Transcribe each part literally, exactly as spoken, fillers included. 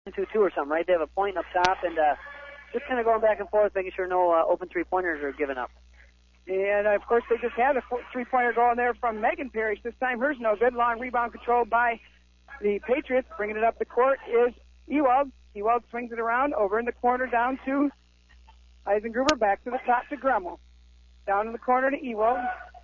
two two or something, right? They have a point up top and uh, just kind of going back and forth, making sure no uh, open three-pointers are given up. And, of course, they just had a three-pointer going there from Megan Parrish. This time hers no good. Long rebound controlled by the Patriots. Bringing it up the court is Ewald. Ewald swings it around over in the corner down to Eisengruber. Back to the top to Gremmel. Down in the corner to Ewald.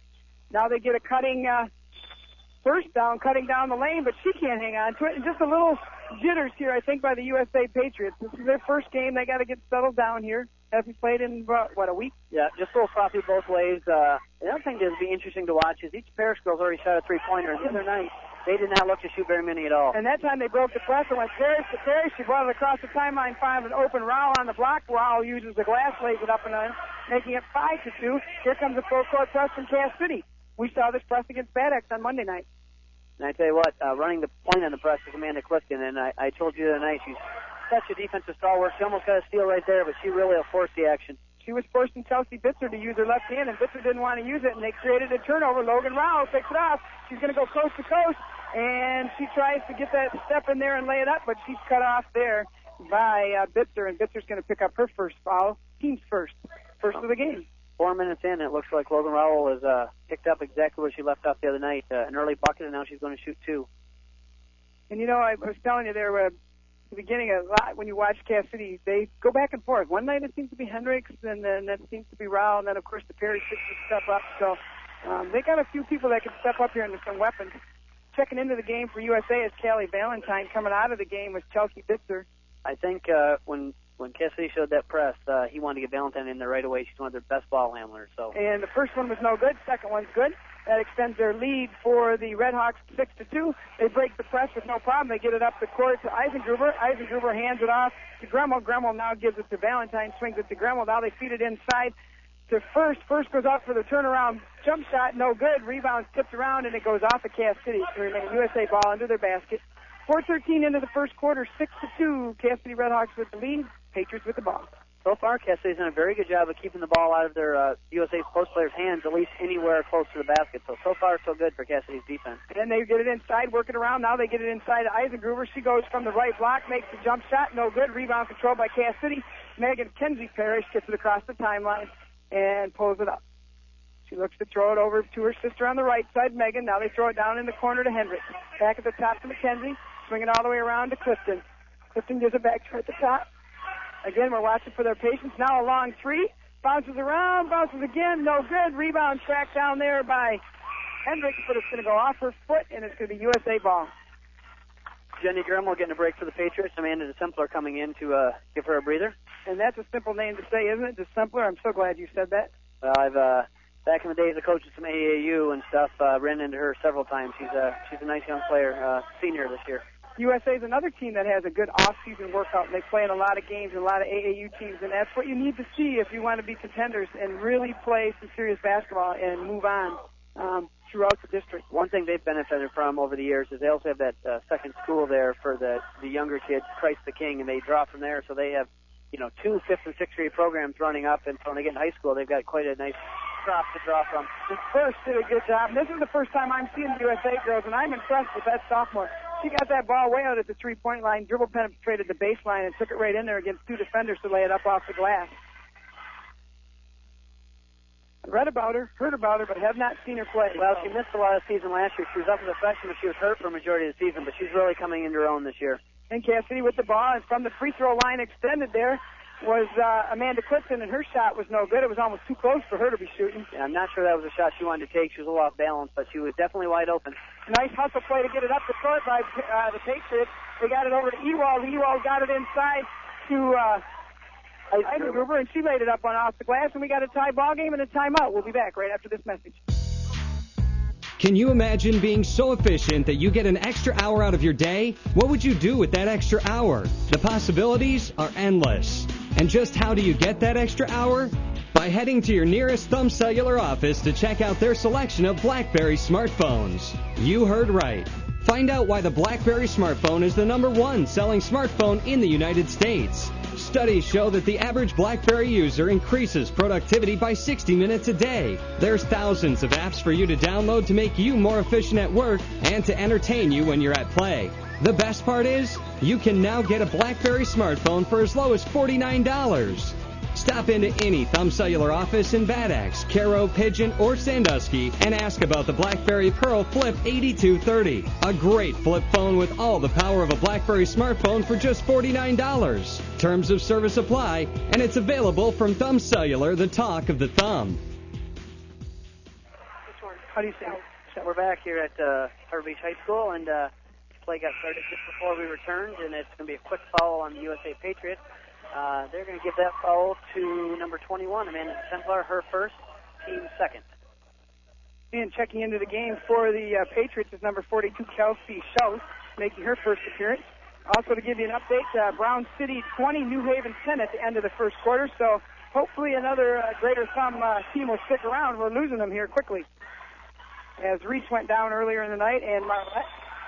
Now they get a cutting uh, first down, cutting down the lane, but she can't hang on to it. And just a little jitters here, I think, by the U S A Patriots. This is their first game. They got to get settled down here. Haven't played in, what, a week? Yeah, just a little sloppy both ways. Uh, the other thing that would be interesting to watch is each Parrish girl's already shot a three-pointer, and the other night, they did not look to shoot very many at all. And that time they broke the press and went Parrish to Parrish. She brought it across the timeline, found an open Rowell on the block. Rowell uses the glass, lays it up and in, making it five to two. Here comes a full-court press from Cass City. We saw this press against Bad Axe on Monday night. And I tell you what, uh, running the point on the press is Amanda Clifton, and I, I told you the other night, she's such a defensive stalwart. She almost got a steal right there, but she really will force the action. She was forcing Chelsea Bitzer to use her left hand, and Bitzer didn't want to use it, and they created a turnover. Logan Rowell picks it off. She's going to go coast to coast, and she tries to get that step in there and lay it up, but she's cut off there by uh, Bitzer, and Bitzer's going to pick up her first foul, team's first, first of the game. Four minutes in, and it looks like Logan Rowell has uh, picked up exactly where she left off the other night, uh, an early bucket, and now she's going to shoot two. And, you know, I was telling you there, uh, at the beginning, a lot when you watch Cass City, they go back and forth. One night it seems to be Hendricks, and then that seems to be Rowell, and then, of course, the Perry six to step up. So um, they got a few people that can step up here into some weapons. Checking into the game for U S A is Callie Valentine. Coming out of the game was Chelsea Bitzer. I think uh, when when Cass City showed that press, uh, he wanted to get Valentine in there right away. She's one of their best ball handlers. So. And the first one was no good. Second one's good. That extends their lead for the Redhawks six to two. They break the press with no problem. They get it up the court to Eisengruber. Eisengruber hands it off to Gremmel. Gremmel now gives it to Valentine, swings it to Gremmel. Now they feed it inside to First. First goes out for the turnaround jump shot. No good. Rebound's tipped around, and it goes off of Cass City to remain U S A ball under their basket. four thirteen into the first quarter, six to two. Cass City Redhawks with the lead. Patriots with the ball. So far, Cass City's done a very good job of keeping the ball out of their uh, U S A post players' hands, at least anywhere close to the basket. So, so far, so good for Cass City's defense. And they get it inside, work it around. Now they get it inside to Eisengruber. She goes from the right block, makes the jump shot. No good. Rebound controlled by Cass City. Megan Kenzie Parrish gets it across the timeline and pulls it up. She looks to throw it over to her sister on the right side, Megan. Now they throw it down in the corner to Hendricks. Back at the top to McKenzie. Swinging all the way around to Clifton. Clifton gives it back to her at the top. Again, we're watching for their patience. Now a long three. Bounces around, bounces again. No good. Rebound tracked down there by Hendricks, but it's going to go off her foot, and it's going to be U S A ball. Jenny Gremmel getting a break for the Patriots. Amanda DeSimpler coming in to uh, give her a breather. And that's a simple name to say, isn't it? DeSimpler. I'm so glad you said that. Well, I've, uh, back in the days of coaching some A A U and stuff, uh, ran into her several times. She's a, she's a nice young player, uh, senior this year. U S A is another team that has a good off-season workout. They play in a lot of games and a lot of A A U teams, and that's what you need to see if you want to be contenders and really play some serious basketball and move on um, throughout the district. One thing they've benefited from over the years is they also have that uh, second school there for the, the younger kids, Christ the King, and they draw from there, so they have, you know, two fifth and sixth grade programs running up, and so when they get in high school, they've got quite a nice crop to draw from. The first did a good job. This is the first time I'm seeing the U S A girls, and I'm impressed with that sophomore. She got that ball way out at the three-point line, dribble penetrated the baseline, and took it right in there against two defenders to lay it up off the glass. I read about her, heard about her, but have not seen her play. Well, she missed a lot of the season last year. She was up as a freshman, but she was hurt for a majority of the season, but she's really coming into her own this year. And Cass City with the ball, and from the free throw line extended there was uh, Amanda Clifton, and her shot was no good. It was almost too close for her to be shooting. Yeah, I'm not sure that was a shot she wanted to take. She was a little off balance, but she was definitely wide open. Nice hustle play to get it up the court by uh, the Patriots. They got it over to Ewald. Ewald got it inside to uh, Eisengruber, and she laid it up on off the glass, and we got a tie ball game and a timeout. We'll be back right after this message. Can you imagine being so efficient that you get an extra hour out of your day? What would you do with that extra hour? The possibilities are endless. And just how do you get that extra hour? By heading to your nearest Thumb Cellular office to check out their selection of BlackBerry smartphones. You heard right. Find out why the BlackBerry smartphone is the number one selling smartphone in the United States. Studies show that the average BlackBerry user increases productivity by sixty minutes a day. There's thousands of apps for you to download to make you more efficient at work and to entertain you when you're at play. The best part is, you can now get a BlackBerry smartphone for as low as forty-nine dollars. Stop into any Thumb Cellular office in Bad Axe, Caro, Pigeon, or Sandusky and ask about the BlackBerry Pearl Flip eighty-two thirty. A great flip phone with all the power of a BlackBerry smartphone for just forty-nine dollars. Terms of service apply, and it's available from Thumb Cellular, the talk of the thumb. How do you say? So we're back here at uh, Harbor Beach High School, and uh, play got started just before we returned, and it's going to be a quick foul on the U S A Patriots. Uh, they're going to give that foul to number twenty-one, Amanda Templar, her first, team second. And checking into the game for the uh, Patriots is number forty-two, Kelsey Schuss, making her first appearance. Also, to give you an update, uh, Brown City twenty, New Haven ten at the end of the first quarter, so hopefully another uh, Greater Thumb uh, team will stick around. We're losing them here quickly. As Reach went down earlier in the night, and Marlette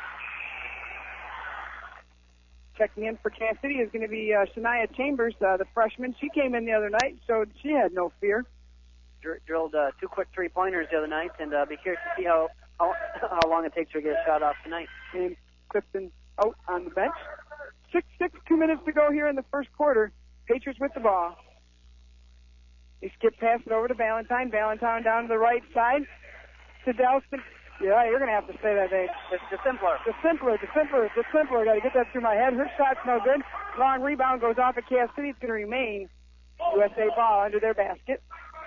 checking in for Cass City is going to be uh, Shania Chambers, uh, the freshman. She came in the other night, so she had no fear. Dr- drilled uh, two quick three-pointers the other night, and uh, be curious to see how, how how long it takes her to get a shot off tonight. And Clifton out on the bench. Six, six, two minutes to go here in the first quarter. Patriots with the ball. They skip pass it over to Valentine. Valentine down to the right side to Delston. Yeah, you're going to have to say that name. The, the simpler. The simpler, the simpler, the simpler. Got to get that through my head. Her shot's no good. Long rebound goes off at Cass City. It's going to remain U S A ball under their basket.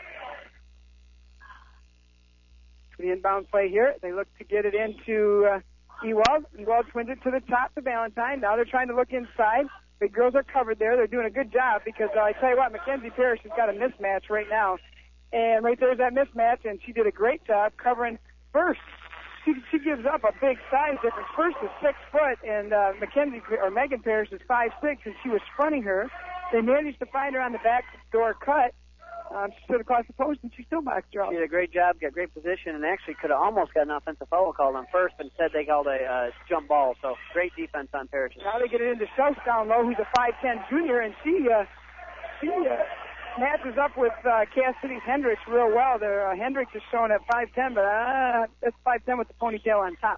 The inbound play here. They look to get it into uh, Ewald. Ewald twins it to the top to Valentine. Now they're trying to look inside. The girls are covered there. They're doing a good job because uh, I tell you what, Mackenzie Parrish has got a mismatch right now. And right there's that mismatch, and she did a great job covering first. She, she gives up a big size difference. First is six foot, and uh, Mackenzie or Megan Parrish is five six, and she was fronting her. They managed to find her on the back door cut. Um, she stood across the post, and she still backed her up. She did a great job, got great position, and actually could have almost got an offensive foul called on first, but instead they called a uh, jump ball. So great defense on Parrish. Now they get it into Schuss down low, who's a five ten junior, and she uh, she uh, matches up with uh, Cass City's Hendricks real well. There, uh, Hendricks is showing at five ten, but uh, that's five ten with the ponytail on top.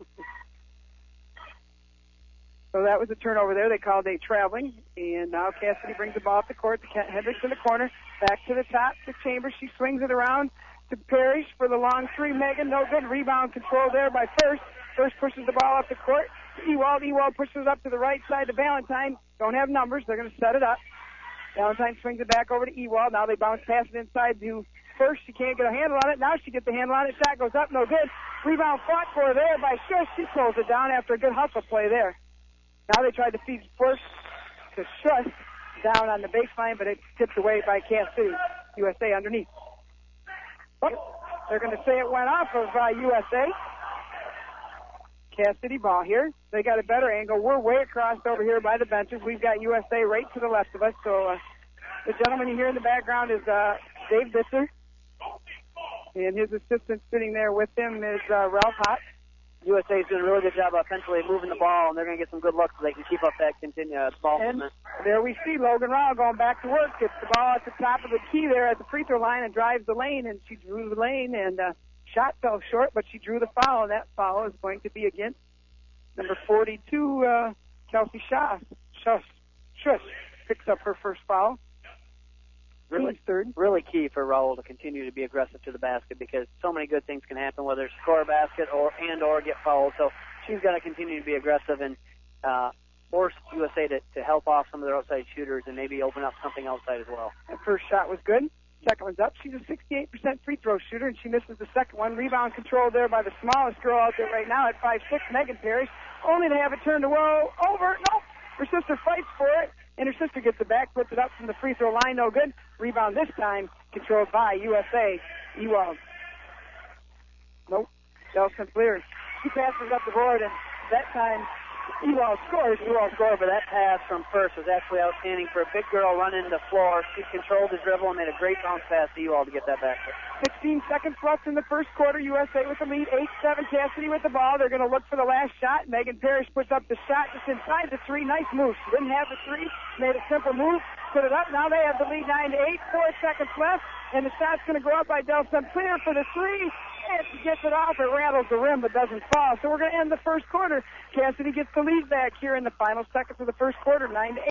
So that was a turnover there. They called a traveling, and now Cass City brings the ball up the court to Hendricks in the corner, back to the top to Chambers. She swings it around to Parrish for the long three. Megan, no good. Rebound control there by First. First pushes the ball up the court. Ewald, Ewald pushes it up to the right side to Valentine. Don't have numbers. They're going to set it up. Valentine swings it back over to Ewald. Now they bounce past it inside to First. She can't get a handle on it. Now she gets the handle on it. Shot goes up. No good. Rebound fought for there by Schuss. She throws it down after a good hustle play there. Now they tried to feed First to Schuss down on the baseline, but it's tipped away by Cass City. U S A underneath. Oh, they're going to say it went off of uh, U S A. Cass City ball here. They got a better angle. We're way across over here by the benches. We've got U S A right to the left of us. So uh, the gentleman you hear in the background is uh, Dave Bitzer. And his assistant sitting there with him is uh, Ralph Hott. U S A is doing a really good job offensively moving the ball, and they're going to get some good looks so they can keep up that continue, uh, ball and movement. There we see Logan Rao going back to work. Gets the ball at the top of the key there at the free throw line and drives the lane, and she drew the lane, and uh, shot fell short, but she drew the foul, and that foul is going to be against number forty-two, uh, Kelsey Schuss. Schuss. Schuss picks up her first foul. Really, third. really key for Raul to continue to be aggressive to the basket because so many good things can happen, whether it's score a basket or and or get fouled. So she's got to continue to be aggressive and uh, force U S A to, to help off some of their outside shooters and maybe open up something outside as well. That first shot was good. Second one's up. She's a sixty-eight percent free throw shooter, and she misses the second one. Rebound control there by the smallest girl out there right now at five six, Megan Parrish. Only to have it turned away. Over. Nope. Her sister fights for it, and her sister gets it back, puts it up from the free throw line. No good. Rebound this time controlled by U S A. Ewald. Nope. Delson clears. She passes up the board, and that time Ewald scores. Ewald scored, but that pass from first was actually outstanding for a big girl running the floor. She controlled the dribble and made a great bounce pass to Ewald to get that back. sixteen seconds left in the first quarter. U S A with the lead. eight seven Cassidy with the ball. They're going to look for the last shot. Megan Parrish puts up the shot just inside the three. Nice move. She didn't have the three. Made a simple move. Put it up. Now they have the lead nine to eight. Four seconds left. And the shot's going to go up by Del Sinclair for the three. And she gets it off. It rattles the rim but doesn't fall. So we're going to end the first quarter. Cassidy gets the lead back here in the final seconds of the first quarter. nine to eight.